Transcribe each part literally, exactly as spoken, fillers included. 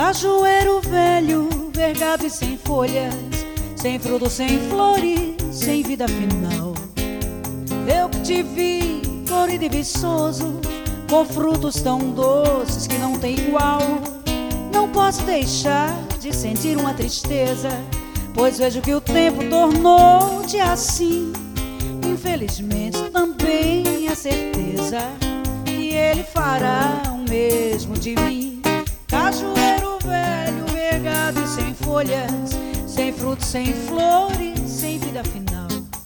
Cajueiro velho, vergado e sem folhas, sem frutos, sem flores, sem vida final. Eu que te vi, florido e viçoso, com frutos tão doces que não tem igual. Não posso deixar de sentir uma tristeza, pois vejo que o tempo tornou-te assim. Infelizmente também a certeza que ele fará o mesmo de mim. Cajueiro velho, vergado e sem folhas, sem frutos, sem flores, sem vida final.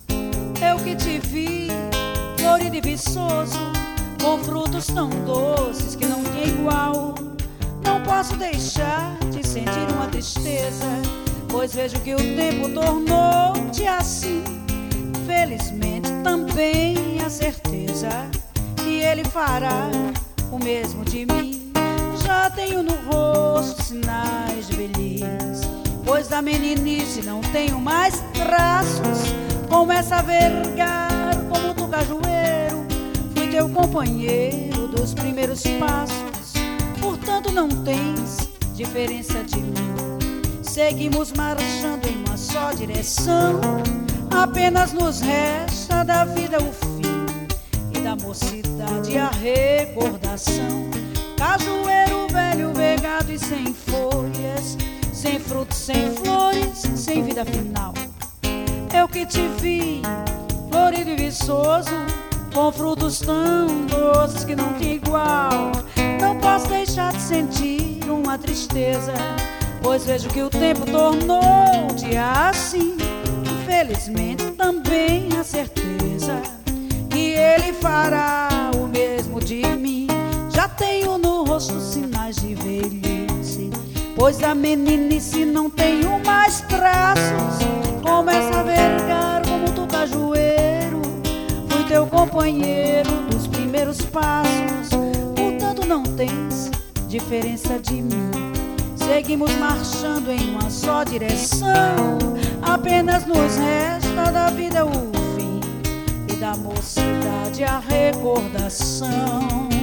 Eu que te vi, florido e viçoso, com frutos tão doces que não tem igual. Não posso deixar de sentir uma tristeza, pois vejo que o tempo tornou-te assim. Felizmente também a certeza que ele fará o mesmo de mim. Já tenho no rosto sinais de velhice, pois da meninice não tenho mais traços. Começa a vergar como tu, cajueiro, fui teu companheiro dos primeiros passos. Portanto não tens diferença de mim, seguimos marchando em uma só direção. Apenas nos resta da vida o fim e da mocidade a recordação. Cajueiro velho, vergado e sem folhas, sem frutos, sem flores, sem vida final. Eu que te vi, florido e viçoso, com frutos tão doces que não tem igual. Não posso deixar de sentir uma tristeza, pois vejo que o tempo tornou-te assim. Infelizmente também a certeza que ele fará o mesmo de mim. Já tenho no rosto sinais de velhice, pois da meninice não tenho mais traços. Começa a vergar como tu, cajueiro, fui teu companheiro dos primeiros passos. Portanto não tens diferença de mim, seguimos marchando em uma só direção. Apenas nos resta da vida o fim e da mocidade a recordação.